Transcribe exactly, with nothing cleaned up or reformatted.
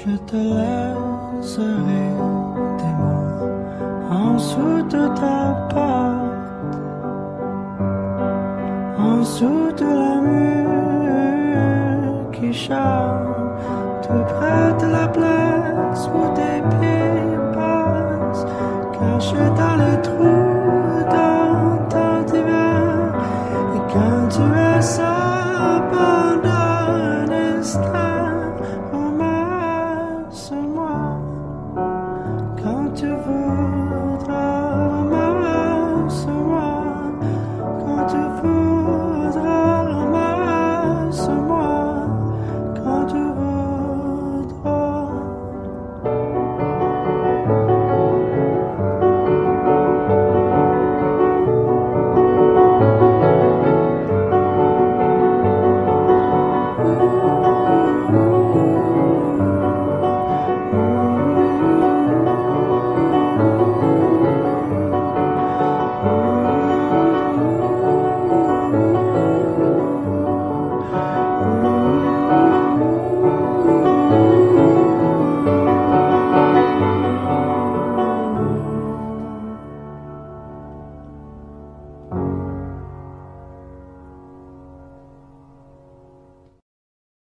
Je te laisserai des mots en dessous de ta porte, en dessous de la mur qui chante, tout près de la place où tes pieds passent, cachés dans les trous.